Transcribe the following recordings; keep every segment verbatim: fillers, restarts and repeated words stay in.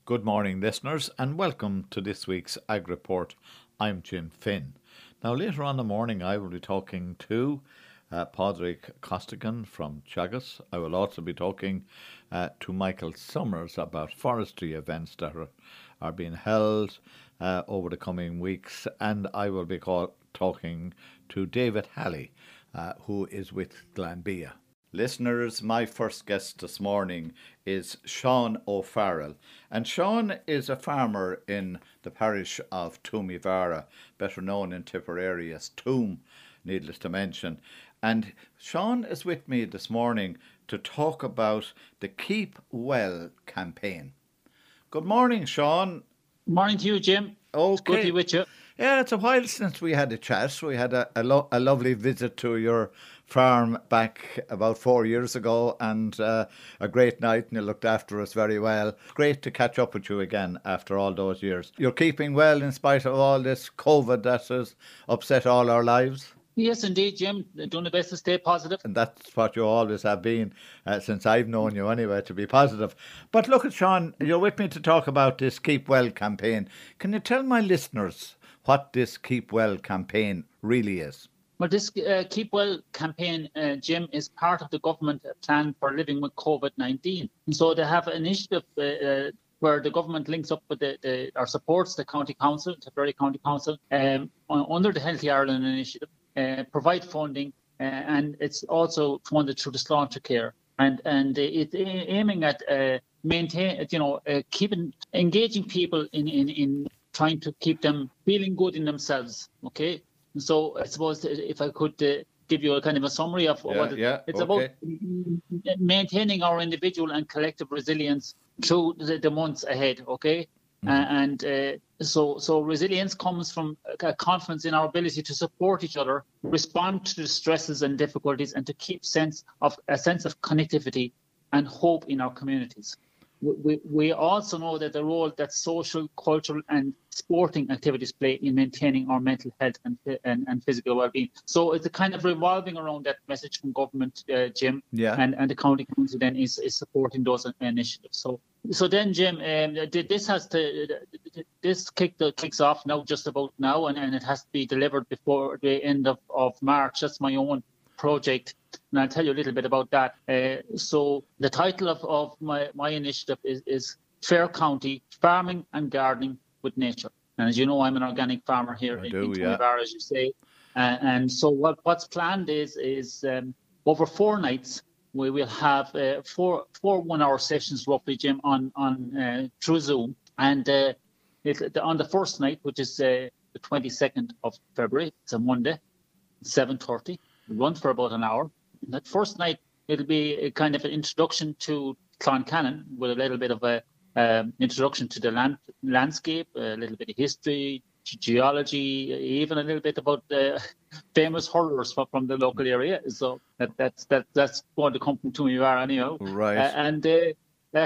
Good morning, listeners, and welcome to this week's Ag Report. I'm Jim Finn. Now, later on in the morning, I will be talking to uh, Padraig Costigan from Teagasc. I will also be talking uh, to Michael Summers about forestry events that are, are being held uh, over the coming weeks, and I will be call- talking to David Halley, uh, who is with Glanbia. Listeners, my first guest this morning is Sean O'Farrell. And Sean is a farmer in the parish of Toomevara, better known in Tipperary as Toom, needless to mention. And Sean is with me this morning to talk about the Keep Well campaign. Good morning, Sean. Morning to you, Jim. Okay. It's good to be with you. Yeah, it's a while since we had a chat. We had a, a, lo- a lovely visit to your farm back about four years ago and uh, a great night, and you looked after us very well. Great to catch up with you again after all those years. You're keeping well in spite of all this COVID that has upset all our lives? Yes, indeed, Jim. Doing the best to stay positive. And that's what you always have been uh, since I've known you anyway, to be positive. But look at Sean, you're with me to talk about this Keep Well campaign. Can you tell my listeners what this Keep Well campaign really is? Well, this uh, Keep Well campaign, uh, Jim, is part of the government plan for living with COVID nineteen. And so they have an initiative uh, uh, where the government links up with the, the or supports the county council, Tipperary County Council, um, under the Healthy Ireland initiative, uh, provide funding, uh, and it's also funded through the Sláinte Care. And and it's aiming at uh, maintain, you know, uh, keeping engaging people in, in in trying to keep them feeling good in themselves. Okay. So I suppose if I could uh, give you a kind of a summary of yeah, what it, yeah, it's okay. about, maintaining our individual and collective resilience through the, the months ahead. Okay. Mm-hmm. Uh, and uh, so so resilience comes from a confidence in our ability to support each other, respond to the stresses and difficulties, and to keep sense of a sense of connectivity and hope in our communities. We, we also know that the role that social, cultural, and sporting activities play in maintaining our mental health and and, and physical well-being. So it's a kind of revolving around that message from government, uh, Jim, yeah. and, and the county council then is, is supporting those initiatives. So so then, Jim, um, this has to this kick the, kicks off now just about now, and, and it has to be delivered before the end of, of March. That's my own project. And I'll tell you a little bit about that. Uh, so the title of, of my, my initiative is, is Fair County, Farming and Gardening with Nature. And as you know, I'm an organic farmer here I in, do, in yeah. Toomevara, as you say. Uh, and so what, what's planned is is um, over four nights, we will have uh, four four one-hour sessions roughly, Jim, on, on uh, through Zoom. And uh, it, on the first night, which is uh, the twenty-second of February, it's a Monday, seven thirty, run for about an hour. That first night, it'll be a kind of an introduction to Cloncannon with a little bit of a um, introduction to the land, landscape, a little bit of history, geology, even a little bit about the famous hurlers from, from the local area. So that, that's that that's going to come from Toomevara anyhow. Right. Uh, and uh, uh,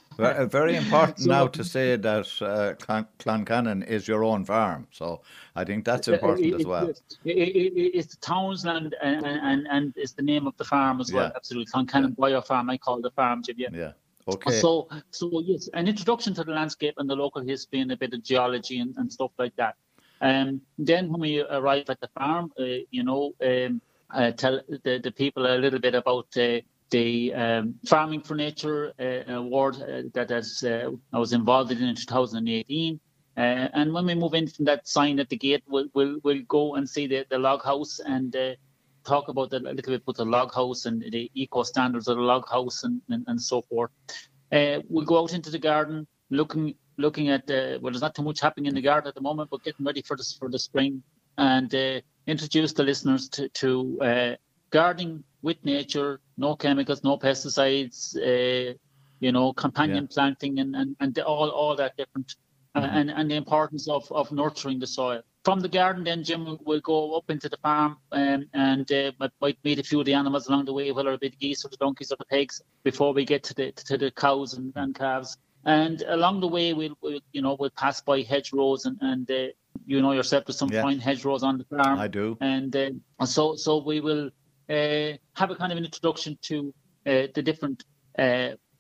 very important so, now to say that uh, Clon- Cloncannon is your own farm. So I think that's important it, as well. It, it, it, it's the Townsland and, and, and it's the name of the farm as well. Yeah. Absolutely. Cloncannon yeah. Bio Farm, I call the farm, Jim. Yeah. yeah. Okay. So, so yes, an introduction to the landscape and the local history and a bit of geology and, and stuff like that. Um, then when we arrive at the farm, uh, you know, um, uh, tell the, the people a little bit about uh, the um, Farming for Nature uh, award uh, that has, uh, I was involved in in two thousand eighteen. Uh, and when we move in from that sign at the gate, we'll we'll, we'll go and see the, the log house and uh, talk about the, a little bit about the log house and the eco standards of the log house and, and, and so forth. Uh, we'll go out into the garden, looking looking at uh, well, there's not too much happening in the garden at the moment, but getting ready for the for the spring, and uh, introduce the listeners to to uh, gardening with nature, no chemicals, no pesticides, uh, you know, companion yeah. planting, and and and the, all all that different. Mm-hmm. Uh, and, and the importance of, of nurturing the soil. From the garden, then, Jim, we'll go up into the farm um, and uh, might meet a few of the animals along the way, whether it be the geese or the donkeys or the pigs, before we get to the to the cows and, and calves. And along the way, we'll, we'll you know we'll pass by hedgerows and and uh, you know yourself, there's some yeah. fine hedgerows on the farm. I do. And uh, so so we will uh, have a kind of an introduction to uh, the different. Uh,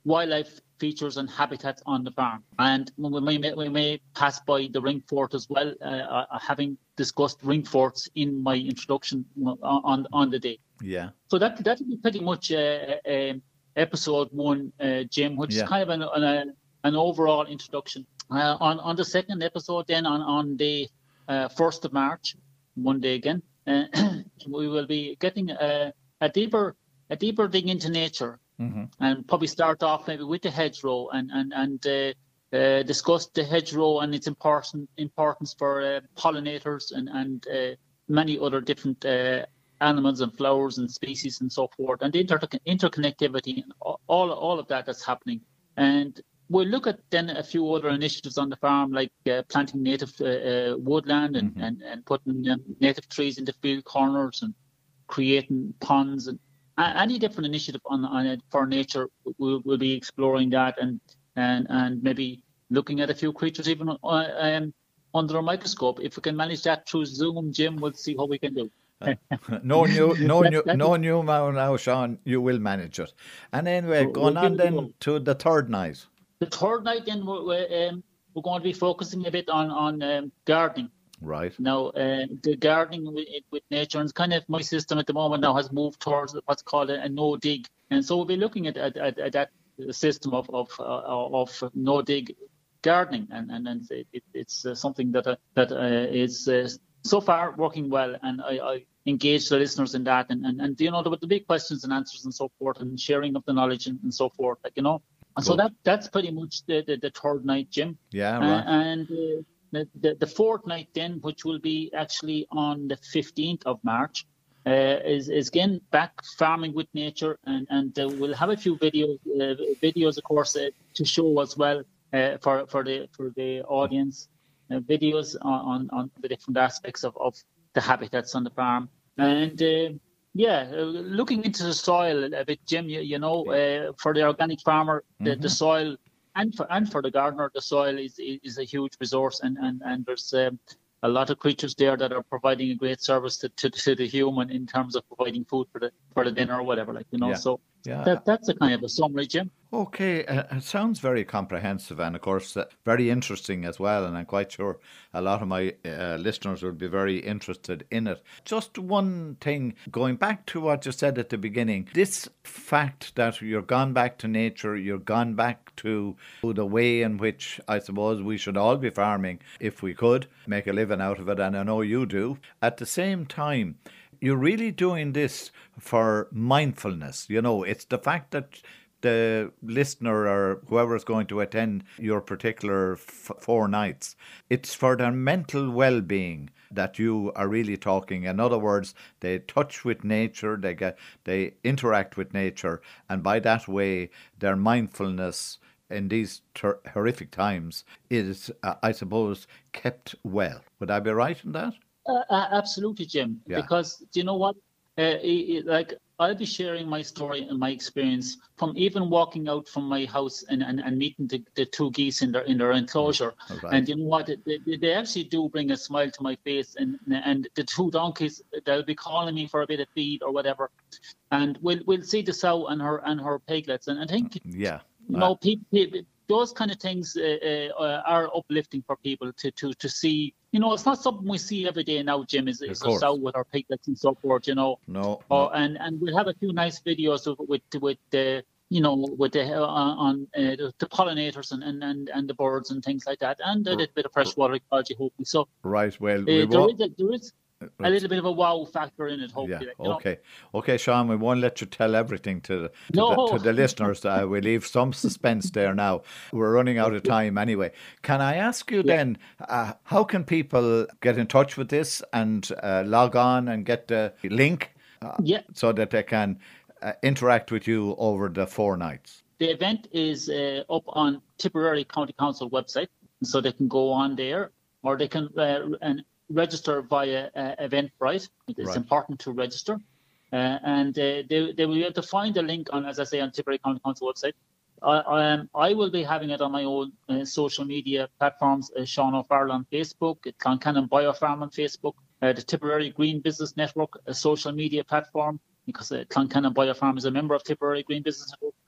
wildlife features and habitats on the farm. And we may, we may pass by the ring fort as well, uh, having discussed ring forts in my introduction on on the day. Yeah. So that that would be pretty much uh, uh, episode one, uh, Jim, which yeah. is kind of an an, an overall introduction. Uh, on on the second episode, then on on the uh, first of March, one day again, uh, we will be getting a, a deeper a deeper dig into nature, mm-hmm. and probably start off maybe with the hedgerow and and and uh, uh, discuss the hedgerow and its important importance for uh, pollinators and and uh, many other different uh, animals and flowers and species and so forth, and the inter- interconnectivity and all all of that that's happening. And we'll look at then a few other initiatives on the farm, like uh, planting native uh, uh, woodland and, mm-hmm. and, and putting um, native trees into field corners and creating ponds and uh, any different initiative on, on it for nature. We'll, we'll be exploring that and, and and maybe looking at a few creatures even uh, um, under a microscope. If we can manage that through Zoom, Jim, we'll see what we can do. Uh, no new, no new, no new now, Sean. You will manage it. And anyway, we'll, going we'll on then to the third night. The third night, then we're, we're, um, we're going to be focusing a bit on on um, gardening. Right. Now, uh, the gardening with, with nature, and kind of my system at the moment now has moved towards what's called a, a no dig, and so we'll be looking at at, at, at that system of of uh, of no dig gardening, and and, and it, it's uh, something that uh, that uh, is uh, so far working well, and I, I engage the listeners in that, and and, and you know the, the big questions and answers and so forth, and sharing of the knowledge and, and so forth, like, you know. And so that that's pretty much the, the, the third night, Jim. Yeah, right. Uh, and uh, the, the the fourth night then, which will be actually on the fifteenth of March, uh, is is again back farming with nature, and and uh, we'll have a few videos uh, videos of course uh, to show as well uh, for for the for the audience, uh, videos on, on the different aspects of, of the habitats on the farm. And uh, yeah, uh, looking into the soil a bit, Jim, you, you know, uh, for the organic farmer, the, mm-hmm. the soil, and for and for the gardener, the soil is is a huge resource, and and and there's um, a lot of creatures there that are providing a great service to, to, to the human in terms of providing food for the for the dinner or whatever, like, you know. Yeah. So yeah. that that's a kind of a summary, Jim. Okay, uh, it sounds very comprehensive and, of course, uh, very interesting as well. And I'm quite sure a lot of my uh, listeners will be very interested in it. Just one thing, going back to what you said at the beginning, this fact that you're gone back to nature, you're gone back to the way in which I suppose we should all be farming if we could make a living out of it, and I know you do. At the same time, you're really doing this for mindfulness. You know, it's the fact that the listener or whoever is going to attend your particular f- four nights, it's for their mental well-being that you are really talking. In other words, they touch with nature, they get, they interact with nature, and by that way, their mindfulness in these ter- horrific times is, uh, I suppose, kept well. Would I be right in that? Uh, uh, absolutely, Jim. Yeah. Because do you know what? Uh, it, it, like I'll be sharing my story and my experience from even walking out from my house and, and, and meeting the, the two geese in their in their enclosure. Right. And you know what? They, they actually do bring a smile to my face. And and the two donkeys, they'll be calling me for a bit of feed or whatever. And we'll we'll see the sow and her and her piglets. And I think yeah, you know, people, people those kind of things uh, uh, are uplifting for people to to to see. You know, it's not something we see every day now, Jim, is, is a sow with our piglets and so forth, you know. No. Oh, no. And, and we'll have a few nice videos of, with with the, you know, with the uh, on uh, the, the pollinators and, and, and, and the birds and things like that, and a little bit of freshwater ecology, hopefully. So, right, well, uh, we there, won't... is a, there is a little bit of a wow factor in it, hopefully. Yeah, you know? okay. Okay, Sean, we won't let you tell everything to the, to no. the, to the listeners. Uh, we leave some suspense there now. We're running out of time anyway. Can I ask you yeah. then, uh, how can people get in touch with this and uh, log on and get the link uh, yeah. so that they can uh, interact with you over the four nights? The event is uh, up on Tipperary County Council website, so they can go on there, or they can uh, and register via uh, Eventbrite. It's right. important to register. Uh, and uh, they, they will be able to find the link on, as I say, on Tipperary County Council website. I, um, I will be having it on my own uh, social media platforms, uh, Sean O'Farrell on Facebook, Cloncannon Biofarm on Facebook, uh, the Tipperary Green Business Network, a social media platform, because uh, Cloncannon Biofarm is a member of Tipperary Green Business Network. Yeah.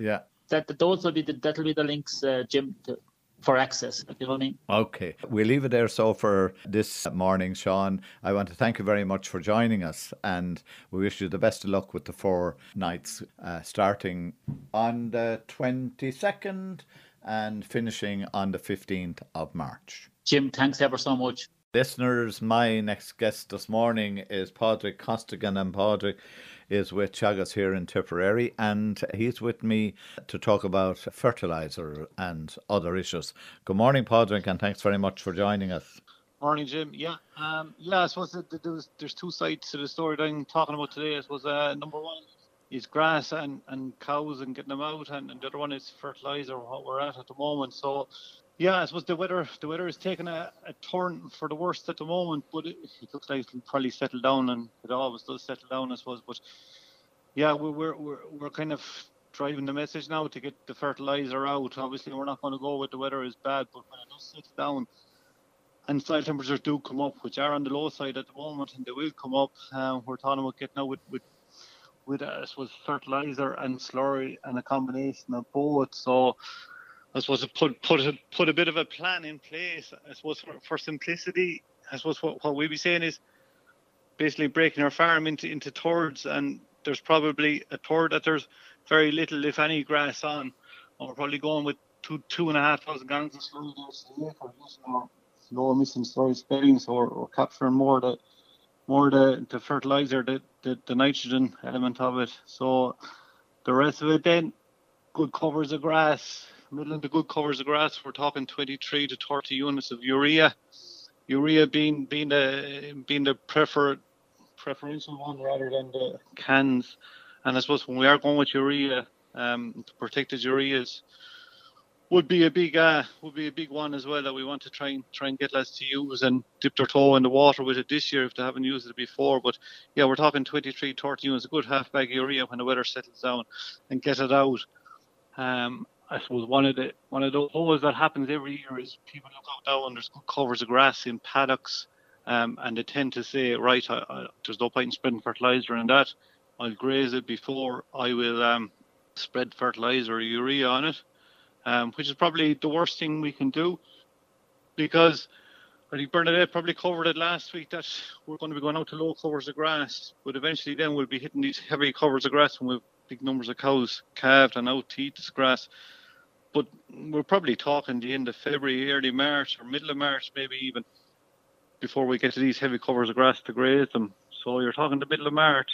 that, that those will be the, that'll be the links, uh, Jim, to, for access, if you know what I mean. Okay, we'll leave it there. So for this morning, Sean, I want to thank you very much for joining us, and we wish you the best of luck with the four nights, uh, starting on the twenty-second and finishing on the fifteenth of March. Jim, thanks ever so much. Listeners, my next guest this morning is Padraig Costigan, and Padraig is with Teagasc here in Tipperary, and he's with me to talk about fertiliser and other issues. Good morning, Padraig, and thanks very much for joining us. Morning, Jim. Yeah, um, yeah. I suppose that there's there's two sides to the story that I'm talking about today. I suppose uh, number one is grass and, and cows and getting them out, and, and the other one is fertiliser, what we're at at the moment. So, yeah, I suppose the weather the weather is taking a, a turn for the worst at the moment, but it, it looks like it'll probably settle down, and it always does settle down, I suppose. But yeah, we're we're we're, we're kind of driving the message now to get the fertiliser out. Obviously, we're not going to go with the weather is bad, but when it does settle down and soil temperatures do come up, which are on the low side at the moment, and they will come up, um, we're talking about getting out with with with uh, I suppose fertiliser and slurry and a combination of both. So I suppose to put put a, put a bit of a plan in place. I suppose for, for simplicity, I suppose what, what we'd be saying is basically breaking our farm into into thirds, and there's probably a third that there's very little, if any, grass on. And we're probably going with two two and a half thousand gallons of slurry a year for using our low emission slurry spreading, so we're, we're capturing more the more the, the fertiliser, the, the the nitrogen element of it. So the rest of it then, good covers of grass. Middle of the good covers of grass, we're talking twenty-three to thirty units of urea. Urea being being the being the preferred preferential one rather than the cans. And I suppose when we are going with urea, um, protected ureas would be a big uh, would be a big one as well that we want to try and try and get lads to use and dip their toe in the water with it this year if they haven't used it before. But yeah, we're talking twenty-three, thirty units, a good half bag of urea when the weather settles down, and get it out. Um, I suppose one of the one of the holes that happens every year is people look out now and there's good covers of grass in paddocks, um, and they tend to say, right, I, I, there's no point in spreading fertiliser and that. I'll graze it before I will um, spread fertiliser or urea on it, um, which is probably the worst thing we can do, because I think Bernadette probably covered it last week that we're going to be going out to low covers of grass, but eventually then we'll be hitting these heavy covers of grass when we've big numbers of cows calved and out to eat this grass. But we're probably talking the end of February, early March, or middle of March, maybe even, before we get to these heavy covers of grass to graze them. So you're talking the middle of March,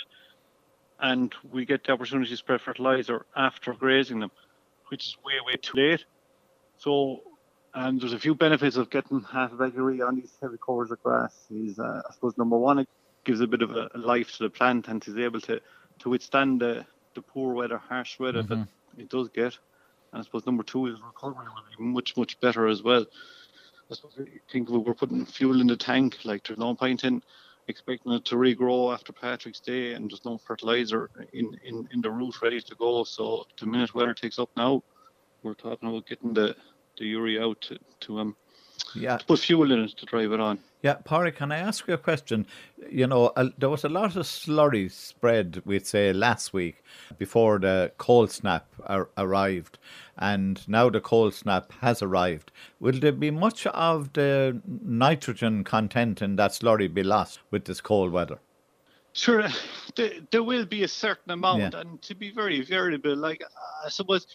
and we get the opportunity to spread fertiliser after grazing them, which is way, way too late. So um, there's a few benefits of getting half a bag of urea on these heavy covers of grass. Is uh, I suppose number one, it gives a bit of a, a life to the plant and is able to, to withstand the, the poor weather, harsh weather mm-hmm. that it does get. And I suppose number two is recovery will be much, much better as well. I suppose I think we're putting fuel in the tank, like there's no point in expecting it to regrow after Patrick's Day and there's no fertiliser in, in, in the root ready to go. So the minute weather takes up now, we're talking about getting the, the urea out to, to um yeah. to put fuel in it to drive it on. Yeah, Pádraig, can I ask you a question? You know, uh, there was a lot of slurry spread, we'd say, last week before the cold snap ar- arrived, and now the cold snap has arrived. Will there be much of the nitrogen content in that slurry be lost with this cold weather? Sure, there, there will be a certain amount, yeah. and to be very variable, like I suppose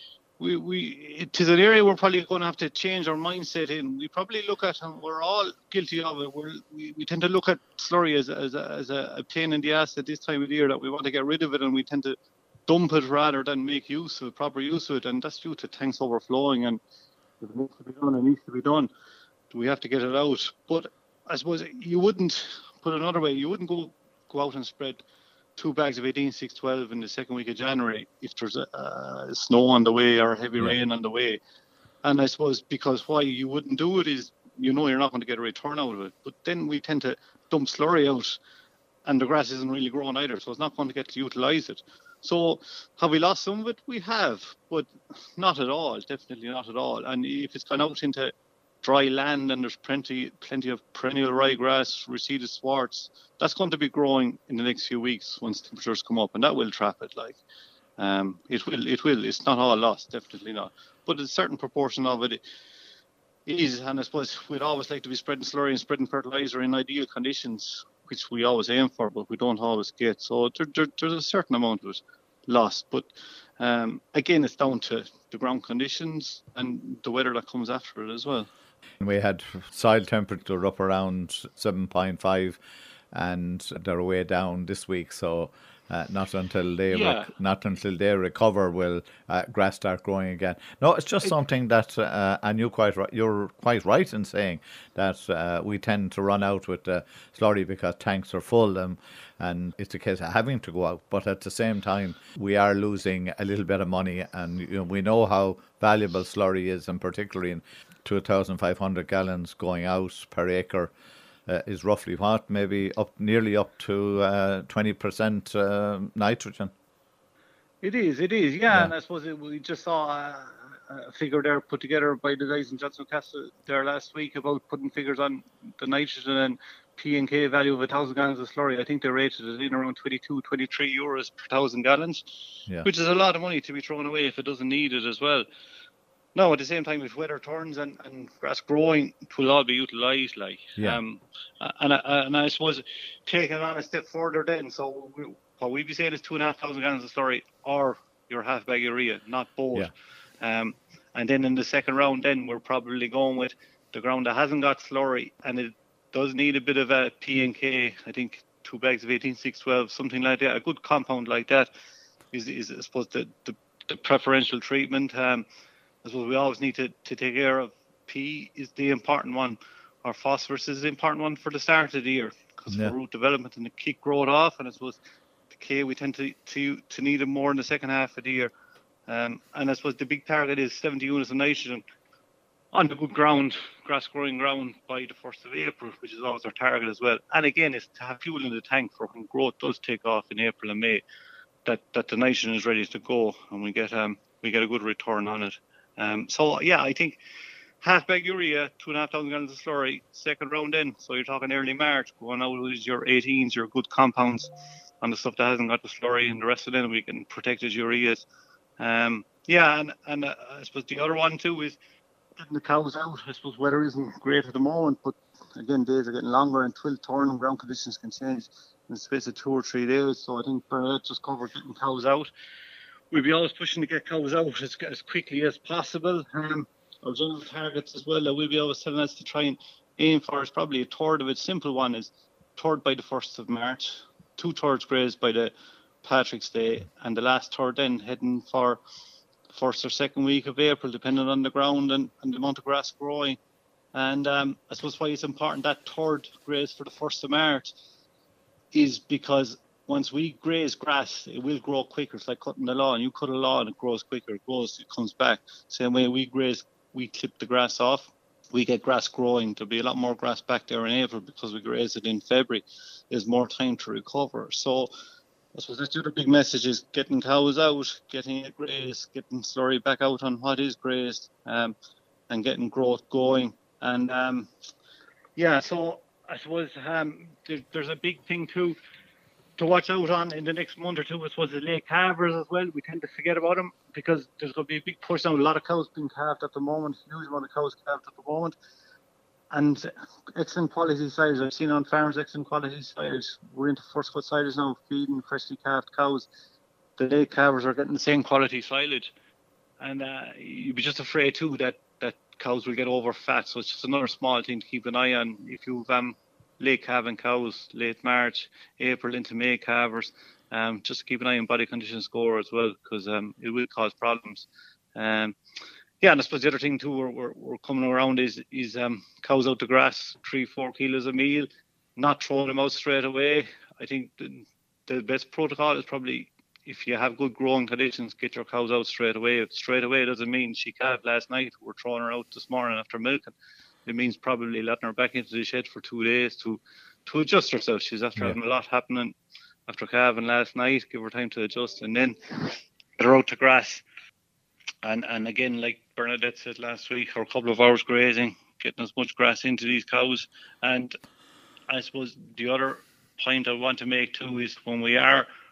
we we it is an area we're probably going to have to change our mindset in. We probably look at, and we're all guilty of it, we're, we we tend to look at slurry as as a, as a pain in the ass at this time of the year, that we want to get rid of it, and we tend to dump it rather than make use of it, proper use of it, and that's due to tanks overflowing. And if it needs to be done, it needs to be done. We have to get it out. But I suppose you wouldn't, put it another way, you wouldn't go go out and spread two bags of eighteen six twelve in the second week of January if there's a, uh, snow on the way or heavy yeah. rain on the way. And I suppose because why you wouldn't do it is, you know, you're not going to get a return out of it. But then we tend to dump slurry out, and the grass isn't really growing either, so it's not going to get to utilise it. So have we lost some of it? We have, but not at all, definitely not at all. And if it's gone out into dry land and there's plenty plenty of perennial ryegrass, reseeded swarts, that's going to be growing in the next few weeks once temperatures come up, and that will trap it. Like, Um, it will, it will. It's not all lost, definitely not. But a certain proportion of it is, and I suppose we'd always like to be spreading slurry and spreading fertilizer in ideal conditions, which we always aim for, but we don't always get. So there, there, there's a certain amount of it lost. But um, again, it's down to the ground conditions and the weather that comes after it as well. We had soil temperature up around seven point five, and they're way down this week. So uh, not until they Yeah. rec- not until they recover will uh, grass start growing again. No, it's just something that, uh, and you quite right, you're quite right in saying that uh, we tend to run out with the slurry because tanks are full, um, and it's a case of having to go out. But at the same time, we are losing a little bit of money, and you know, we know how valuable slurry is, and particularly in two thousand five hundred gallons going out per acre. Uh, is roughly what, maybe up nearly up to uh, twenty percent uh, nitrogen. It is, it is, yeah. Yeah. And I suppose it, we just saw a, a figure there put together by the guys in Johnson Castle there last week about putting figures on the nitrogen and P and K value of a thousand gallons of slurry. I think they rated it in around twenty-two, twenty-three euros per thousand gallons, Yeah. which is a lot of money to be thrown away if it doesn't need it as well. No, at the same time, if weather turns and, and grass growing, it will all be utilised. Like, Yeah. um, and I, and I suppose taking it on a step further, then, so we, what we'd be saying is two and a half thousand gallons of slurry or your half bag urea, not both. Yeah. Um, and then in the second round, then we're probably going with the ground that hasn't got slurry and it does need a bit of a P and K. I think two bags of eighteen six twelve, something like that. A good compound like that is, is I suppose, the, the, the preferential treatment. Um, I suppose we always need to, to take care of P is the important one, or phosphorus is the important one for the start of the year because Yeah. for root development and the kick growth off. And I suppose the K we tend to, to, to need it more in the second half of the year. Um, and I suppose the big target is seventy units of nitrogen on the good ground, grass growing ground by the first of April, which is always our target as well. And again, it's to have fuel in the tank for when growth does take off in April and May, that, that the nitrogen is ready to go and we get um we get a good return on it. Um, so yeah, I think half bag urea, two and a half thousand gallons of slurry, second round in. So you're talking early March, going out with your eighteens, your good compounds on the stuff that hasn't got the slurry, and the rest of them we can protected ureas. Um, yeah, and, and uh, I suppose the other one too is getting the cows out. I suppose weather isn't great at the moment, but again, days are getting longer and twill turn and ground conditions can change in the space of two or three days. So I think Bernadette just covered getting cows out. We'll be always pushing to get cows out as, as quickly as possible. Um, our general targets as well that we'll be always telling us to try and aim for is probably a third of it. Simple one is third by the first of March, two thirds grazed by the Patrick's Day, and the last third then heading for first or second week of April, depending on the ground and, and the amount of grass growing. And um, I suppose why it's important that third graze for the first of March is because once we graze grass, it will grow quicker. It's like cutting the lawn. You cut a lawn, it grows quicker. It grows, it comes back. Same way we graze, we clip the grass off. We get grass growing. There'll be a lot more grass back there in April because we graze it in February. There's more time to recover. So I suppose that's the other big message is getting cows out, getting it grazed, getting slurry back out on what is grazed, um, and getting growth going. And um, yeah, so I suppose um, there, there's a big thing too to watch out on in the next month or two. I suppose the late calvers as well. We tend to forget about them because there's going to be a big push now. A lot of cows being calved at the moment, huge amount of cows calved at the moment. And excellent quality silage. I've seen on farms excellent quality silage. We're into first cut silage now, feeding freshly calved cows. The late calvers are getting the same quality silage. And uh, you'd be just afraid too that, that cows will get over fat. So it's just another small thing to keep an eye on. If you've um, late calving cows, late March, April into May calvers, um, just keep an eye on body condition score as well, because um, it will cause problems. Um, Yeah, and I suppose the other thing too we're, we're, we're coming around is is um, cows out to grass, three, four kilos a meal, not throwing them out straight away. I think the, the best protocol is probably if you have good growing conditions, get your cows out straight away. Straight away doesn't mean she calved last night, we're throwing her out this morning after milking. It means probably letting her back into the shed for two days to, to adjust herself. She's after yeah. having a lot happening after calving last night, give her time to adjust, and then get her out to grass. And and again, like Bernadette said last week, or a couple of hours grazing, getting as much grass into these cows. And I suppose the other point I want to make too is when we are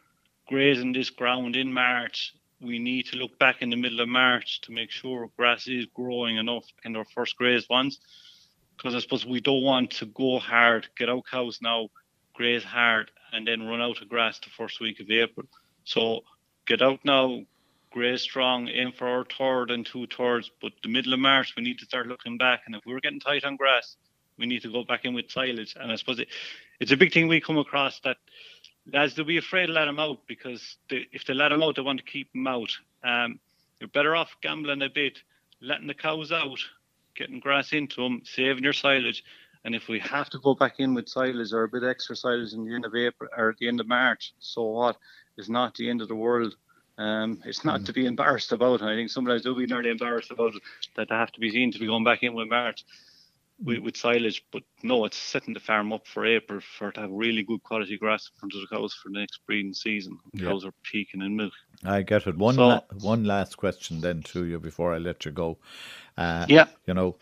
grazing this ground in March, we need to look back in the middle of March to make sure grass is growing enough in our first grazed ones. Because I suppose we don't want to go hard, get out cows now, graze hard, and then run out of grass the first week of April. So get out now, graze strong, aim for our third and two thirds. But the middle of March, we need to start looking back. And if we're getting tight on grass, we need to go back in with silage. And I suppose it, it's a big thing we come across that lads, they'll be afraid to let them out because they, if they let them out, they want to keep them out. Um, you're better off gambling a bit, letting the cows out, getting grass into them, saving your silage. And if we have to go back in with silage or a bit extra silage in the end of April or at the end of March, so what? It's not the end of the world. Um, it's not mm. to be embarrassed about. And I think sometimes they'll be nearly embarrassed about it, that they have to be seen to be going back in with March with, with silage. But no, it's setting the farm up for April for to have really good quality grass in front of the cows for the next breeding season. The yeah. cows are peaking in milk. I get it. One, so, la- one last question then to you before I let you go. Uh, yeah. You know,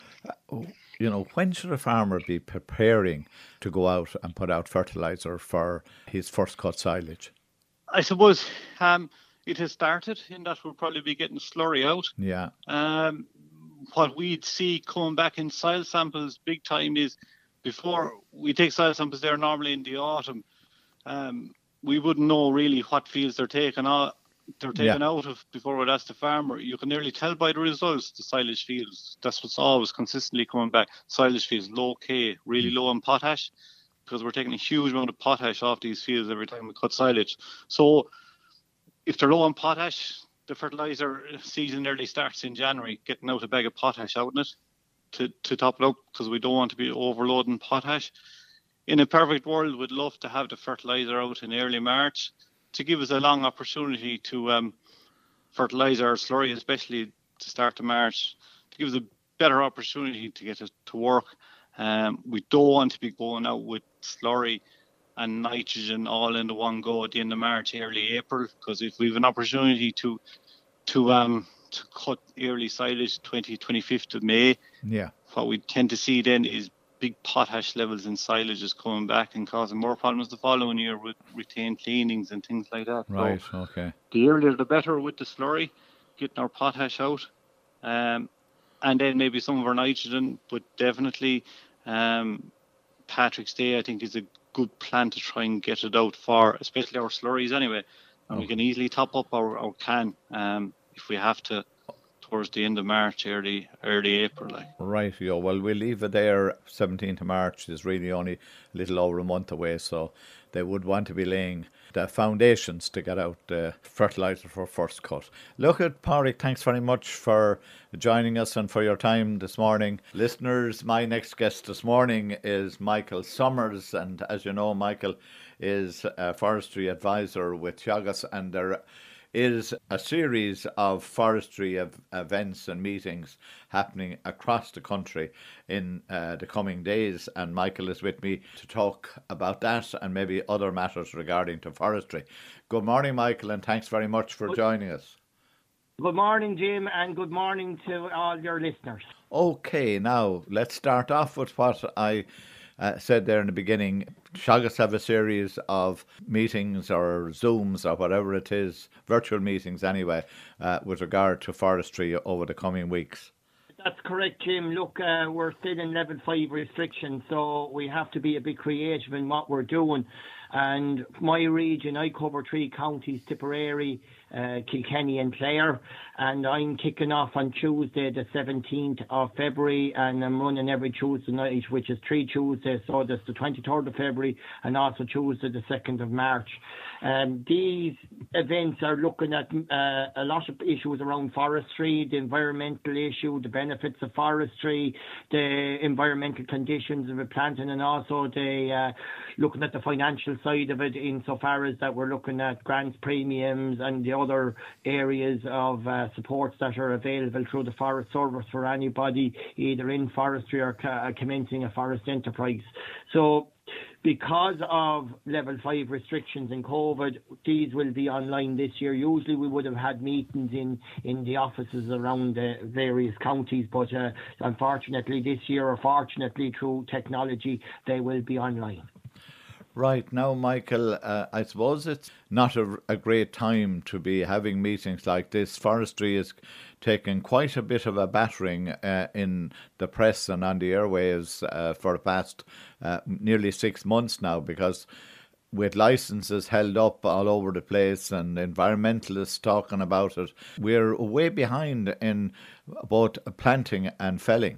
you know, when should a farmer be preparing to go out and put out fertilizer for his first cut silage? I suppose um, it has started in that we'll probably be getting slurry out. Yeah. Um, what we'd see coming back in soil samples big time is before we take soil samples there normally in the autumn, um, we wouldn't know really what fields they're taking out. They're taken yeah. out of before we'd ask the farmer. You can nearly tell by the results the silage fields. That's what's always consistently coming back. Silage fields low K, really low in potash, because we're taking a huge amount of potash off these fields every time we cut silage. So if they're low in potash, the fertilizer season nearly starts in January, getting out a bag of potash out in it to, to top it up, because we don't want to be overloading potash. In a perfect world, we'd love to have the fertilizer out in early March to give us a long opportunity to um, fertilise our slurry, especially to start of March, to give us a better opportunity to get it to work. Um, we don't want to be going out with slurry and nitrogen all into one go at the end of March, early April, because if we have an opportunity to to um to cut early silage twentieth, twenty-fifth of May, yeah, what we tend to see then is big potash levels in silage is coming back and causing more problems the following year with retained cleanings and things like that. Right, so okay. The earlier the better with the slurry, getting our potash out, um, and then maybe some of our nitrogen, but definitely um, Patrick's Day, I think, is a good plan to try and get it out for, especially our slurries anyway. And okay. we can easily top up our, our can um, if we have to, towards the end of March, early early April. Like. Right, yeah. Well, we'll leave it there. seventeenth of March is really only a little over a month away, so they would want to be laying the foundations to get out the fertiliser for first cut. Look at Pádraig, thanks very much for joining us and for your time this morning. Listeners, my next guest this morning is Michael Summers, and as you know, Michael is a forestry advisor with Teagasc, and there is a series of forestry of events and meetings happening across the country in uh, the coming days, and Michael is with me to talk about that and maybe other matters regarding to forestry. Good morning, Michael, and thanks very much for joining us. Good morning, Jim, and good morning to all your listeners. Okay, now let's start off with what I Uh, said there in the beginning. Teagasc have a series of meetings or Zooms or whatever it is, virtual meetings anyway, uh, with regard to forestry over the coming weeks. That's correct, Jim. Look, uh, we're still in level five restrictions, so we have to be a bit creative in what we're doing. And my region, I cover three counties, Tipperary, uh, Kilkenny and Clare, and I'm kicking off on Tuesday the seventeenth of February, and I'm running every Tuesday night, which is three Tuesdays, so that's the twenty-third of February and also Tuesday the second of March. Um, these events are looking at uh, a lot of issues around forestry, the environmental issue, the benefits of forestry, the environmental conditions of the planting, and also the uh, looking at the financial side of it, insofar as that we're looking at grants, premiums, and the other areas of uh, supports that are available through the Forest Service for anybody either in forestry or ca- commencing a forest enterprise. So because of level five restrictions in COVID, these will be online this year. Usually we would have had meetings in, in the offices around the various counties, but uh, unfortunately this year, or fortunately through technology, they will be online. Right. Now, Michael, uh, I suppose it's not a, a great time to be having meetings like this. Forestry is taking quite a bit of a battering uh, in the press and on the airwaves uh, for the past uh, nearly six months now, because with licenses held up all over the place and environmentalists talking about it, we're way behind in both planting and felling.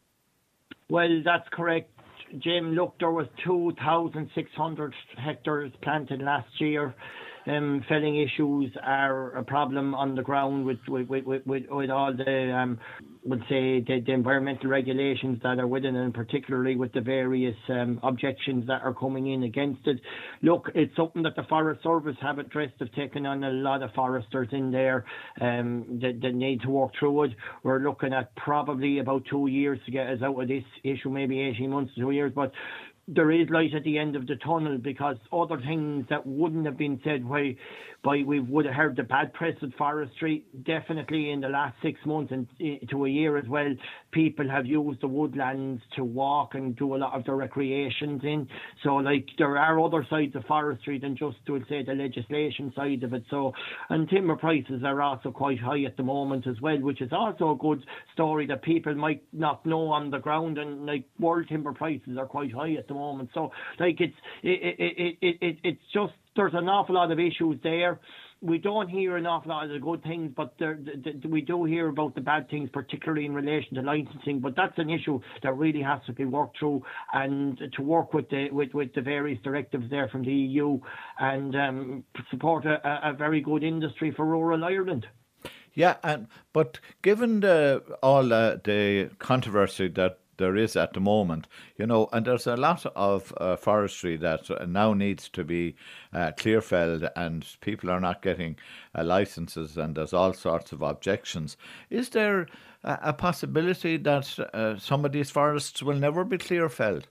Well, that's correct, Jim. Look, there was two thousand six hundred hectares planted last year. Um, felling issues are a problem on the ground with with, with, with, with all the, um, would say, the, the environmental regulations that are within, and particularly with the various um, objections that are coming in against it. Look, it's something that the Forest Service have addressed. They've taken on a lot of foresters in there. Um, they, they need to work through it. We're looking at probably about two years to get us out of this issue, maybe eighteen months, two years, but there is light at the end of the tunnel, because other things that wouldn't have been said why, why we would have heard the bad press with forestry, definitely in the last six months and to a year as well, people have used the woodlands to walk and do a lot of their recreations in. So, like, there are other sides of forestry than just, to say, the legislation side of it. So, and timber prices are also quite high at the moment as well, which is also a good story that people might not know on the ground. And, like, world timber prices are quite high at the moment. So, like, it's it, it, it, it, it's just, there's an awful lot of issues there. We don't hear an awful lot of the good things, but there, the, the, we do hear about the bad things, particularly in relation to licensing. But that's an issue that really has to be worked through, and to work with the with, with the various directives there from the E U, and um, support a, a very good industry for rural Ireland. Yeah, and but given the all uh, the controversy that there is at the moment, you know, and there's a lot of uh, forestry that now needs to be uh, clear-felled, and people are not getting uh, licenses, and there's all sorts of objections. Is there a, a possibility that uh, some of these forests will never be clear-felled?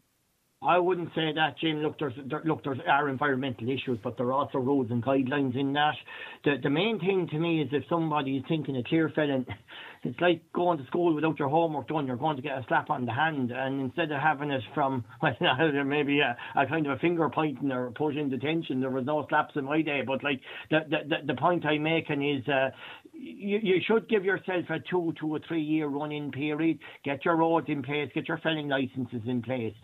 I wouldn't say that, Jim. Look, there's there, look, there are environmental issues, but there are also rules and guidelines in that. The the main thing to me is, if somebody is thinking of clear felling, it's like going to school without your homework done. You're going to get a slap on the hand, and instead of having it from, well, maybe a, a kind of a finger pointing or pushing detention, there was no slaps in my day. But, like, the the, the point I'm making is, uh, you, you should give yourself a two, two or three year run-in period. Get your roads in place. Get your felling licenses in place.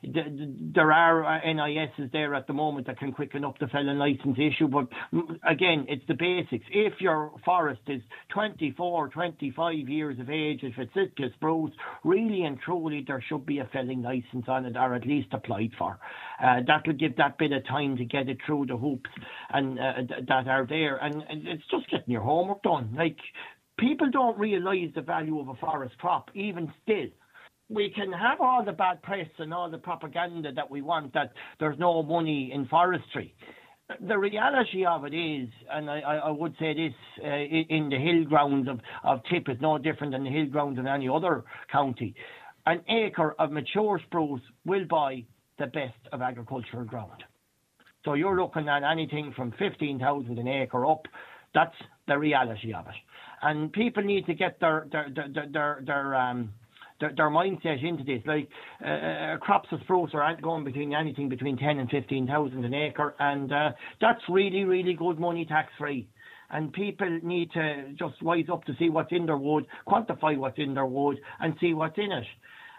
There are N I S's there at the moment that can quicken up the felling licence issue, but again, it's the basics. If your forest is twenty-four, twenty-five years of age, if it's Sitka spruce, really and truly there should be a felling licence on it, or at least applied for. Uh, that will give that bit of time to get it through the hoops and uh, that are there, and, and it's just getting your homework done. Like, people don't realise the value of a forest crop, even still. We can have all the bad press and all the propaganda that we want, that there's no money in forestry. The reality of it is, and I, I would say this, uh, in the hill grounds of, of Tip is no different than the hill grounds in any other county. An acre of mature spruce will buy the best of agricultural ground. So you're looking at anything from fifteen thousand an acre up. That's the reality of it. And people need to get their, their, their, their, their um, Their, their mindset into this. Like, uh, crops of spruce are going between anything between ten and fifteen thousand an acre, and uh, that's really, really good money tax free. And people need to just wise up to see what's in their wood, quantify what's in their wood, and see what's in it.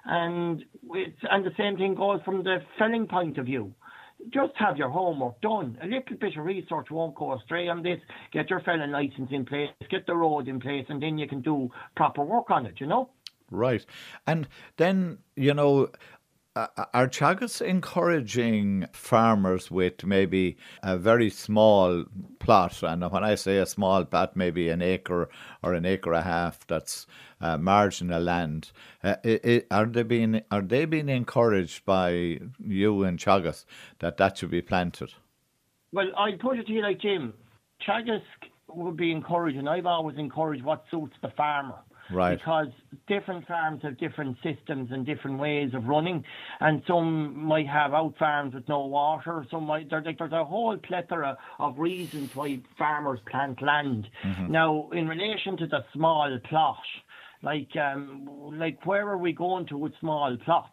And it's, and the same thing goes from the felling point of view. Just have your homework done. A little bit of research won't go astray on this. Get your felling licence in place, get the road in place, and then you can do proper work on it, you know? Right. And then, you know, uh, are Teagasc encouraging farmers with maybe a very small plot? And when I say a small plot, maybe an acre or an acre and a half, that's uh, marginal land. Uh, it, it, are they being are they being encouraged by you and Teagasc that that should be planted? Well, I'd put it to you like, Jim, Teagasc would be encouraged, and I've always encouraged what suits the farmer. Right. Because different farms have different systems and different ways of running, and some might have out farms with no water. Some might there's like there's a whole plethora of reasons why farmers plant land. Mm-hmm. Now, in relation to the small plot, like um, like where are we going to with small plots?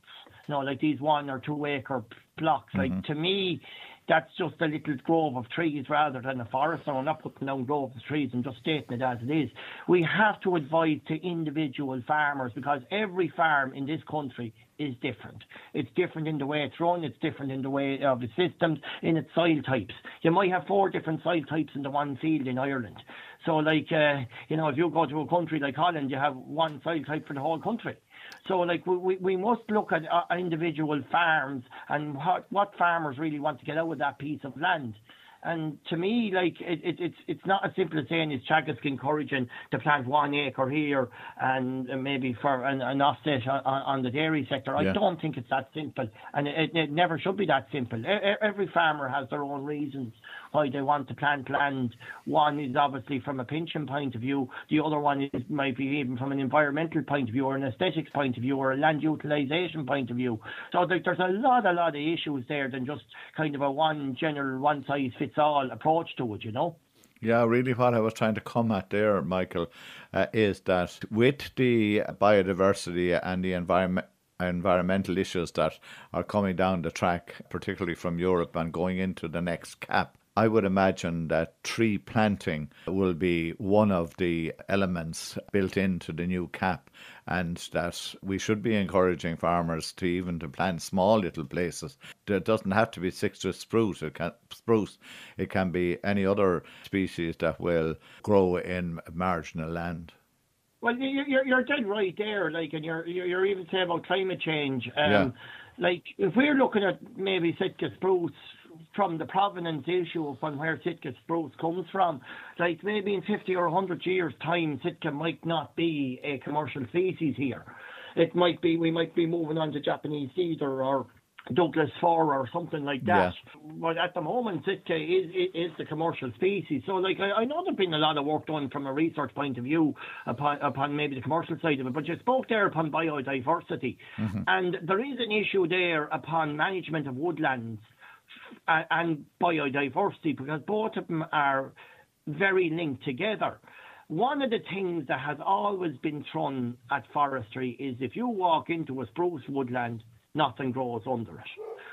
you know, like these one or two acre blocks. Mm-hmm. Like, to me, that's just a little grove of trees rather than a forest. So I'm not putting down groves of trees and just stating it as it is. We have to advise to individual farmers, because every farm in this country is different. It's different in the way it's run. It's different in the way of the systems, in its soil types. You might have four different soil types in the one field in Ireland. So, like, uh, you know, if you go to a country like Holland, you have one soil type for the whole country. So, like, we, we must look at uh, individual farms and what, what farmers really want to get out of that piece of land. And to me, like, it, it, it's it's not as simple as saying is Teagasc encouraging to plant one acre here and maybe for an, an offset on, on the dairy sector. Yeah. I don't think it's that simple, and it, it never should be that simple. Every farmer has their own reasons why they want to plant land. One is obviously from a pension point of view. The other one is might be even from an environmental point of view, or an aesthetics point of view, or a land utilisation point of view. So like, there's a lot, a lot of issues there than just kind of a one general, one size fits all approach to it, you know. Yeah, really what I was trying to come at there, Michael, uh, is that with the biodiversity and the environment, environmental issues that are coming down the track, particularly from Europe and going into the next CAP, I would imagine that tree planting will be one of the elements built into the new CAP, and that we should be encouraging farmers to even to plant small little places. It doesn't have to be citrus spruce. It can, spruce. It can be any other species that will grow in marginal land. Well, you're you're dead right there. Like, and you're you're even saying about climate change. Um, yeah. Like, if we're looking at maybe Sitka spruce from the provenance issue of where Sitka spruce comes from, like maybe in fifty or one hundred years' time, Sitka might not be a commercial species here. It might be, we might be moving on to Japanese cedar or Douglas fir or something like that. Yeah. But at the moment, Sitka is, is, is the commercial species. So, like, I, I know there's been a lot of work done from a research point of view upon, upon maybe the commercial side of it, but you spoke there upon biodiversity. Mm-hmm. And there is an issue there upon management of woodlands and, and biodiversity, because both of them are very linked together. One of the things that has always been thrown at forestry is if you walk into a spruce woodland, nothing grows under it.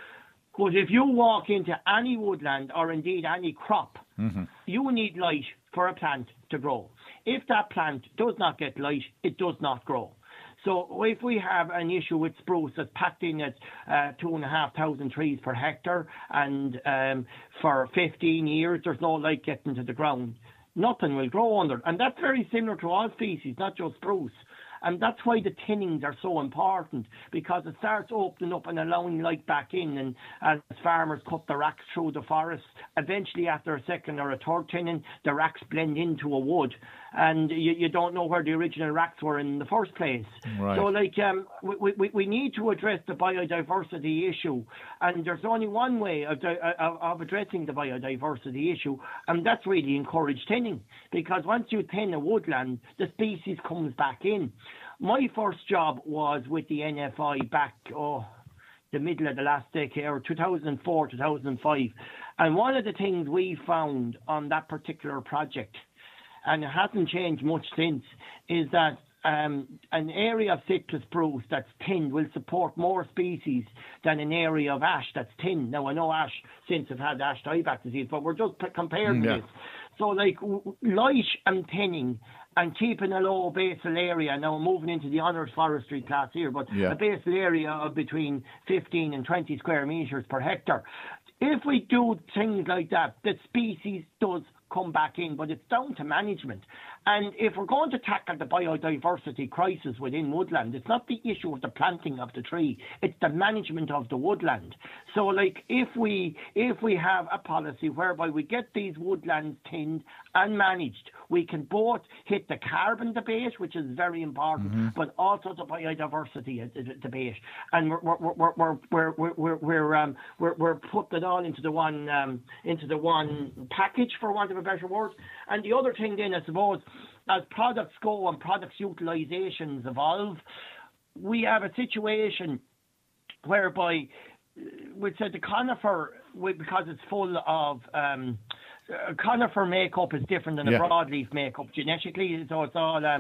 But if you walk into any woodland, or indeed any crop, mm-hmm. you need light for a plant to grow. If that plant does not get light, it does not grow. So if we have an issue with spruce that's packed in at uh, two and a half thousand trees per hectare, and um, for fifteen years there's no light getting to the ground, nothing will grow under it. And that's very similar to all species, not just spruce. And that's why the thinnings are so important, because it starts opening up and allowing light back in. And as farmers cut the racks through the forest, eventually after a second or a third thinning, the racks blend into a wood. And you, you don't know where the original racks were in the first place. Right. So, like, um, we, we, we need to address the biodiversity issue. And there's only one way of, of, of addressing the biodiversity issue, and that's really encourage thinning. Because once you thin a woodland, the species comes back in. My first job was with the N F I back, oh, the middle of the last decade, or two thousand four, two thousand five. And one of the things we found on that particular project, and it hasn't changed much since, is that um, an area of Sitka spruce that's thinned will support more species than an area of ash that's thinned. Now, I know ash since have had ash dieback disease, but we're just comparing yeah. this. So, like, light and thinning and keeping a low basal area. Now, we're moving into the honours forestry class here, but yeah. a basal area of between fifteen and twenty square metres per hectare. If we do things like that, the species does come back in, but it's down to management. And if we're going to tackle the biodiversity crisis within woodland, it's not the issue of the planting of the tree, it's the management of the woodland. So, like, if we if we have a policy whereby we get these woodlands thinned and managed, we can both hit the carbon debate, which is very important, mm-hmm. but also the biodiversity debate. And we're we're we're we're we're we're we're, um, we're, we're putting it all into the one um, into the one package, for want of a better word. And the other thing then, I suppose, as products go and products utilizations evolve, we have a situation whereby, we said the conifer, because it's full of um, conifer makeup is different than yeah. a broadleaf makeup genetically, so it's all um,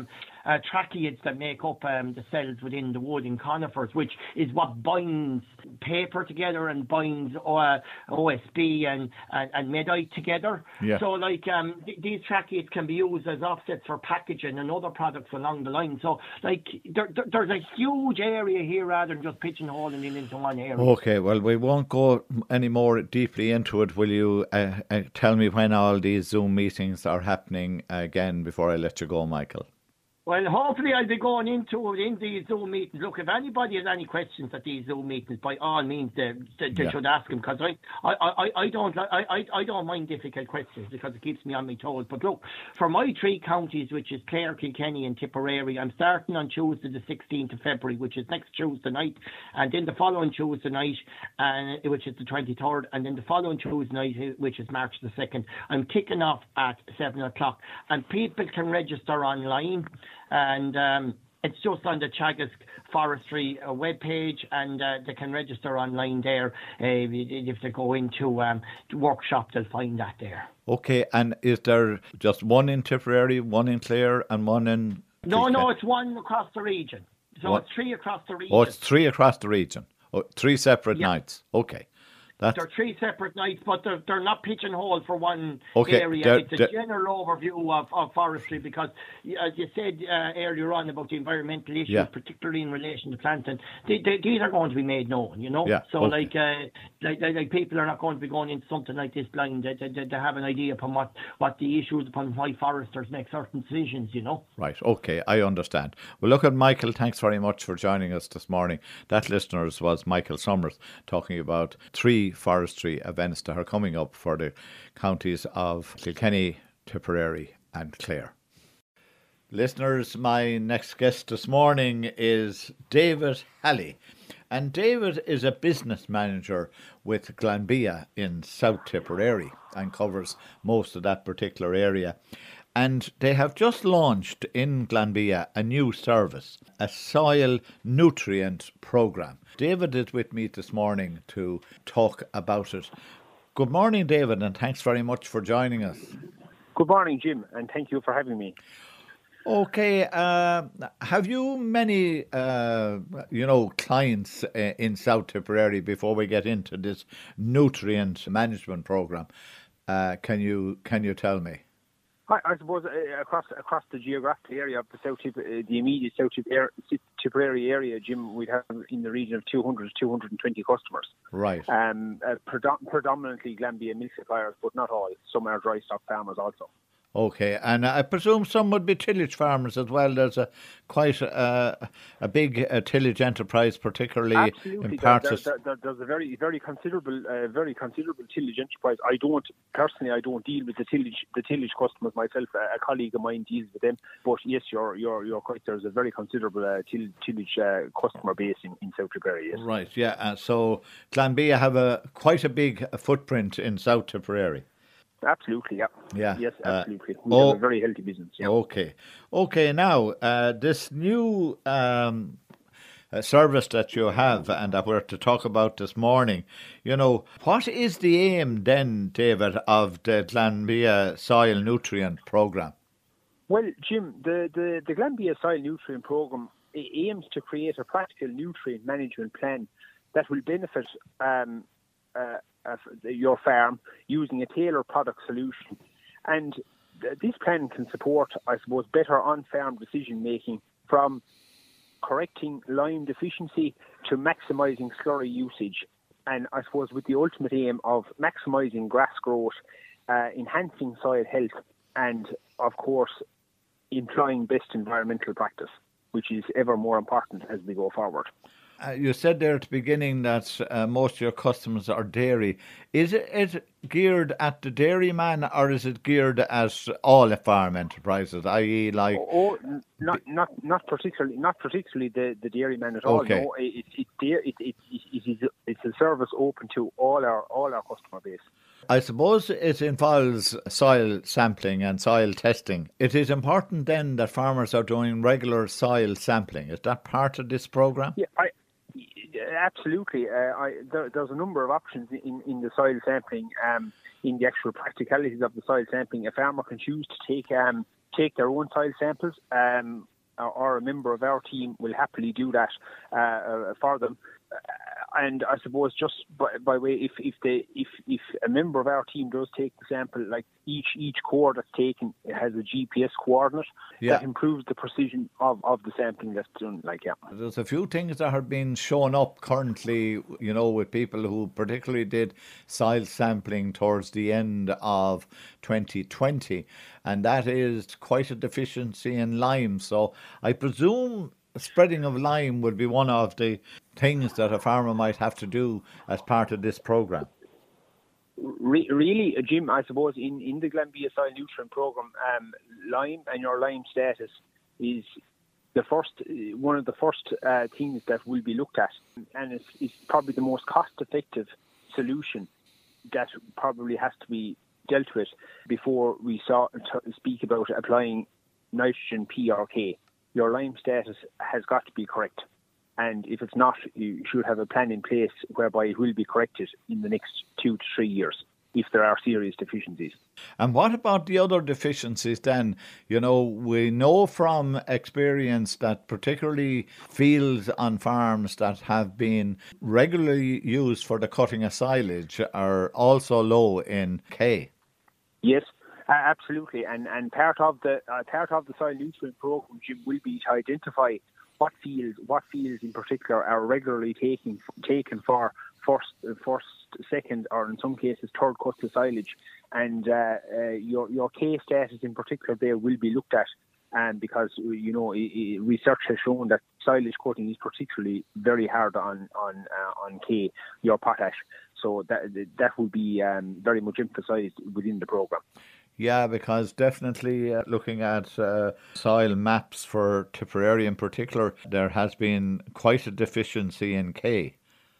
uh, tracheids that make up um, the cells within the wood in conifers, which is what binds paper together and binds uh, O S B and, and, and medite together. Yeah. So like um, th- these tracheids can be used as offsets for packaging and other products along the line. So like there, there, there's a huge area here rather than just pigeonholing it into one area. Okay, well, we won't go any more deeply into it. Will you uh, uh, tell me when all these Zoom meetings are happening again before I let you go, Michael? Well, hopefully I'll be going into it in these Zoom meetings. Look, if anybody has any questions at these Zoom meetings, by all means, they, they, they Yeah. should ask them, because I, I, I, I don't I, I, I don't mind difficult questions because it keeps me on my toes. But look, for my three counties, which is Clare, Kilkenny and Tipperary, I'm starting on Tuesday the sixteenth of February, which is next Tuesday night, and then the following Tuesday night, and which is the twenty-third, and then the following Tuesday night, which is March the second. I'm kicking off at seven o'clock, and people can register online. And um, it's just on the Teagasc Forestry uh, webpage, and uh, they can register online there. Uh, if they go into um, the workshop, they'll find that there. Okay, and is there just one in Tipperary, one in Clare, and one in... No, Kilkenny? no, it's one across the region. So What? it's three across the region. Oh, it's three across the region. Oh, three separate Yeah. nights. Okay. That's... They're three separate nights, but they're, they're not pigeonholed for one Okay, area. they're- It's a they're- general overview of, of forestry, because, as you said uh, earlier on about the environmental issues, Yeah. particularly in relation to planting, they, they, these are going to be made known, you know. Yeah, So, okay. like, uh, like, like, like, people are not going to be going into something like this blind. They, they, they have an idea upon what, what the issues, upon why foresters make certain decisions, you know. Right, okay, I understand. Well, look at Michael, thanks very much for joining us this morning. That, listeners, was Michael Summers talking about three forestry events that are coming up for the counties of Kilkenny, Tipperary and Clare. Listeners, my next guest this morning is David Halley. And David is a business manager with Glanbia in South Tipperary and covers most of that particular area. And they have just launched in Glanbia a new service, a soil nutrient programme. David is with me this morning to talk about it. Good morning, David, and thanks very much for joining us. Good morning, Jim, and thank you for having me. Okay, uh, have you many, uh, you know, clients uh, in South Tipperary before we get into this nutrient management programme? Uh, can you can you tell me? I, I suppose uh, across across the geographical area of the South, Tip, uh, the immediate South Tip, er, Tipperary area, Jim, we'd have in the region of two hundred to two hundred twenty customers. Right. Um, uh, predom- predominantly Glanbia milk suppliers, but not all. Some are dry stock farmers also. Okay, and I presume some would be tillage farmers as well. There's a quite a, a big uh, tillage enterprise, particularly Absolutely, in parts there, of... there, there, there's a very, very considerable, uh, very considerable tillage enterprise. I don't personally, I don't deal with the tillage, the tillage customers myself. A, a colleague of mine deals with them. But yes, you're, you're, you're correct. There's a very considerable uh, till, tillage uh, customer base in, in South Tipperary. Yes. Right, yeah. Uh, so Glanbia have a quite a big footprint in South Tipperary. Absolutely, yeah. Yeah. Yes, uh, absolutely. We oh, have a very healthy business. Yeah. Okay. Okay, now, uh, this new um, uh, service that you have and that we're to talk about this morning, you know, what is the aim then, David, of the Glanbia Soil Nutrient Programme? Well, Jim, the, the, the Glanbia Soil Nutrient Programme aims to create a practical nutrient management plan that will benefit um, uh, uh, your farm using a tailored product solution. And th- this plan can support, I suppose, better on-farm decision-making, from correcting lime deficiency to maximising slurry usage. And I suppose with the ultimate aim of maximising grass growth, uh, enhancing soil health, and, of course, employing best environmental practice, which is ever more important as we go forward. Uh, you said there at the beginning that uh, most of your customers are dairy. Is it, it geared at the dairyman, or is it geared at all the farm enterprises, that is, like? Oh, not not not particularly not particularly the, the dairyman at all. Okay. No, it it, it, it, it, it is it's a service open to all our all our customer base. I suppose it involves soil sampling and soil testing. It is important then that farmers are doing regular soil sampling. Is that part of this programme? Yeah, I. Absolutely. Uh, I, there, there's a number of options in, in the soil sampling. Um, in the actual practicalities of the soil sampling, a farmer can choose to take um, take their own soil samples. Um, or, or a member of our team will happily do that uh, uh, for them. Uh, and I suppose just by, by way, if if they if if a member of our team does take the sample, like each each core that's taken has a G P S coordinate, yeah. that improves the precision of, of the sampling that's done. Like yeah, there's a few things that have been shown up currently, you know, with people who particularly did soil sampling towards the end of twenty twenty, and that is quite a deficiency in lime. So I presume spreading of lime would be one of the things that a farmer might have to do as part of this program. Re- really, uh, Jim, I suppose in, in the Glanbia Soil Nutrient Programme, um, lime and your lime status is the first, uh, one of the first uh, things that will be looked at, and it's, it's probably the most cost-effective solution that probably has to be dealt with before we saw, t- speak about applying nitrogen P or K. Your lime status has got to be correct. And if it's not, you should have a plan in place whereby it will be corrected in the next two to three years if there are serious deficiencies. And what about the other deficiencies then? You know, we know from experience that particularly fields on farms that have been regularly used for the cutting of silage are also low in K. Yes. Uh, absolutely, and and part of the uh, part of the soil nutrient program, Jim, will be to identify what fields, what fields in particular, are regularly taking taken for first, first, second, or in some cases third cuts of silage, and uh, uh, your your K status in particular there will be looked at, and because you know research has shown that silage cutting is particularly very hard on on uh, on K, your potash, so that that will be um, very much emphasised within the program. Yeah, because definitely uh, looking at uh, soil maps for Tipperary in particular, there has been quite a deficiency in K.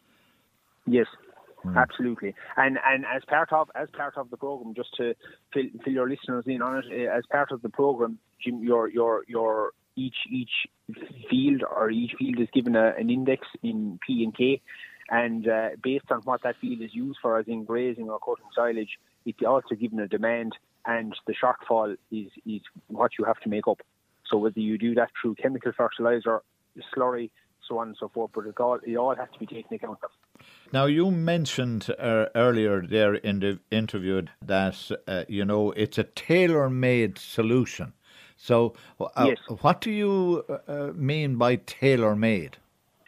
Yes, mm. absolutely. And and as part of as part of the program, just to fill, fill your listeners in on it, as part of the program, Jim, your your your each each field or each field is given a, an index in P and K, and uh, based on what that field is used for, as in grazing or cutting silage, it's also given a demand. And the shortfall is, is what you have to make up. So whether you do that through chemical fertiliser, slurry, so on and so forth, but it all, it all has to be taken account of. Now, you mentioned uh, earlier there in the interview that, uh, you know, it's a tailor-made solution. So uh, yes. what do you uh, mean by tailor-made?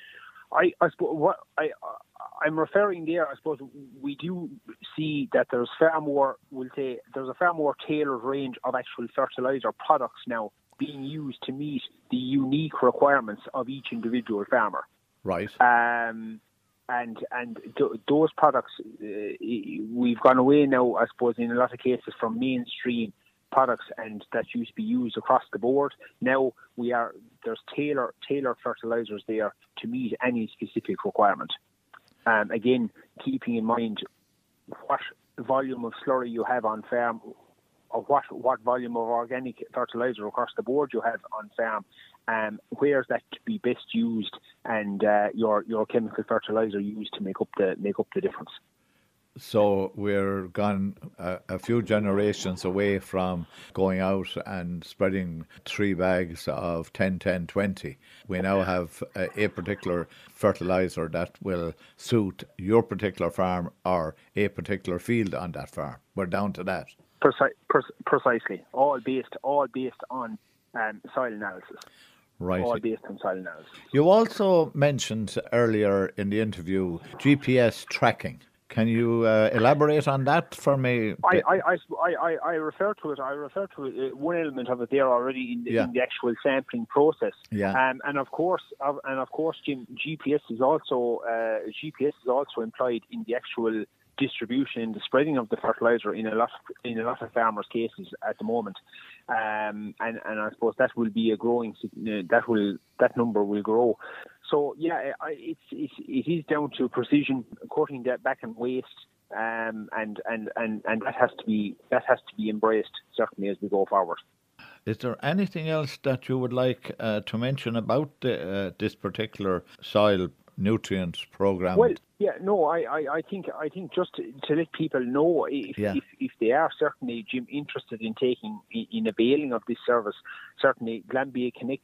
I, I suppose what I... I'm referring there, I suppose we do see that there's far more, we'll say, there's a far more tailored range of actual fertiliser products now being used to meet the unique requirements of each individual farmer. Right. Um, and and th- those products, uh, we've gone away now, I suppose, in a lot of cases from mainstream products and that used to be used across the board. Now we are, there's tailor, tailored fertilisers there to meet any specific requirement. Um, again, keeping in mind what volume of slurry you have on farm, or what what volume of organic fertiliser across the board you have on farm, um, where's that to be best used, and uh, your your chemical fertiliser used to make up the make up the difference. So we're gone a, a few generations away from going out and spreading three bags of ten, ten, twenty. We now have a, a particular fertiliser that will suit your particular farm or a particular field on that farm. We're down to that. Preci- pre- precisely. All based, all based on um, soil analysis. Right. All based on soil analysis. You also mentioned earlier in the interview G P S tracking. Can you uh, elaborate on that for me? I, I, I, I, I refer to it. I refer to it, uh, one element of it there already in the, yeah. in the actual sampling process. Yeah. Um, and of course, uh, and of course, Jim, G P S is also uh, G P S is also employed in the actual distribution, the spreading of the fertilizer in a lot of, in a lot of farmers' cases at the moment. Um, and and I suppose that will be a growing. That will that number will grow. So yeah, it's, it's it is down to precision, cutting that back and waste, um, and, and, and, and that has to be that has to be embraced certainly as we go forward. Is there anything else that you would like uh, to mention about the, uh, this particular soil nutrients program? Well, yeah, no, I, I, I think I think just to, to let people know if, yeah. if if they are certainly, Jim, interested in taking in availing of this service, certainly Glanbia Connect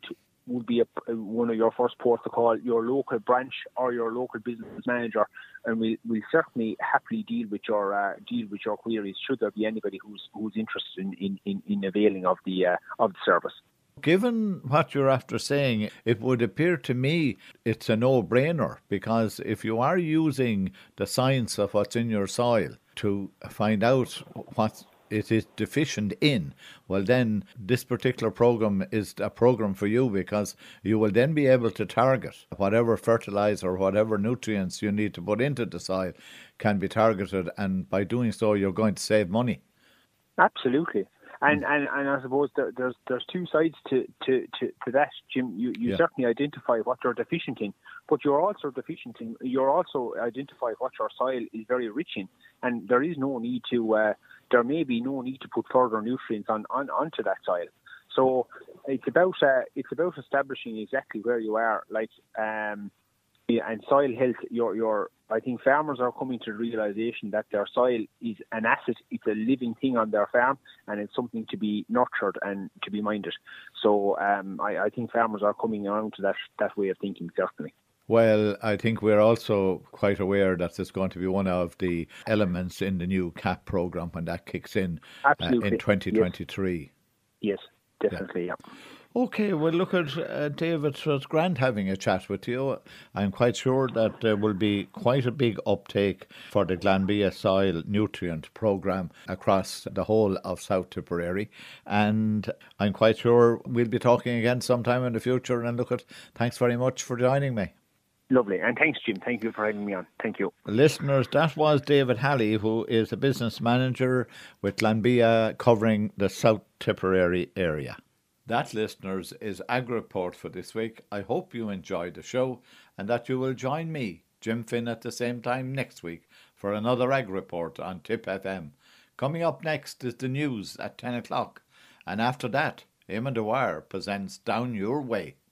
would be a, one of your first ports to call, your local branch or your local business manager, and we will certainly happily deal with your uh, deal with your queries should there be anybody who's who's interested in, in, in, in availing of the uh, of the service. Given what you're after saying, it would appear to me it's a no-brainer, because if you are using the science of what's in your soil to find out what it is deficient in, well then this particular program is a program for you, because you will then be able to target whatever fertilizer or whatever nutrients you need to put into the soil can be targeted, and by doing so you're going to save money. Absolutely. And, and and I suppose there, there's there's two sides to, to, to, to that, Jim. You you Yeah. certainly identify what you're deficient in, but you're also deficient in. You're also identify what your soil is very rich in, and there is no need to. Uh, there may be no need to put further nutrients on, on onto that soil. So it's about uh, it's about establishing exactly where you are, like um, yeah, and soil health. Your your I think farmers are coming to the realisation that their soil is an asset. It's a living thing on their farm, and it's something to be nurtured and to be minded. So um, I, I think farmers are coming around to that, that way of thinking, certainly. Well, I think we're also quite aware that it's going to be one of the elements in the new C A P programme when that kicks in uh, in twenty twenty-three. Yes, yes definitely, yeah. yeah. Okay, well, look at uh, David. It was grand having a chat with you. I'm quite sure that there will be quite a big uptake for the Glanbia Soil Nutrient Programme across the whole of South Tipperary. And I'm quite sure we'll be talking again sometime in the future. And look at, thanks very much for joining me. Lovely. And thanks, Jim. Thank you for having me on. Thank you. Listeners, that was David Halley, who is a business manager with Glanbia covering the South Tipperary area. That, listeners, is AgriReport for this week. I hope you enjoyed the show and that you will join me, Jim Finn, at the same time next week for another AgriReport on Tip F M. Coming up next is the news at ten o'clock. And after that, Eamon Dwyer presents Down Your Way.